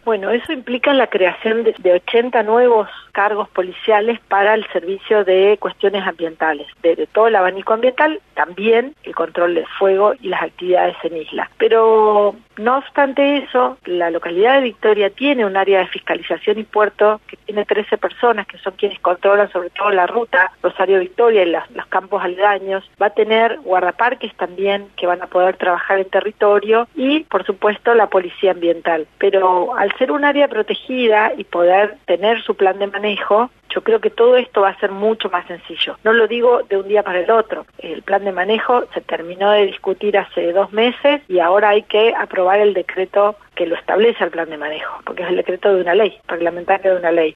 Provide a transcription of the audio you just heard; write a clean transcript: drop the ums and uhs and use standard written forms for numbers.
Bueno, eso implica la creación de 80 nuevos cargos policiales para el servicio de cuestiones ambientales, de todo el abanico ambiental, también el control del fuego y las actividades en isla. Pero no obstante eso, la localidad de Victoria tiene un área de fiscalización y puerto que tiene 13 personas que son quienes controlan sobre todo la ruta Rosario-Victoria y los campos aledaños. Va a tener guardaparques también que van a poder trabajar en territorio y, por supuesto, la policía ambiental. Pero al ser un área protegida y poder tener su plan de manejo, yo creo que todo esto va a ser mucho más sencillo. No lo digo de un día para el otro. El plan de manejo se terminó de discutir hace 2 meses y ahora hay que aprobar el decreto que lo establece el plan de manejo, porque es el decreto de una ley, reglamentario de una ley.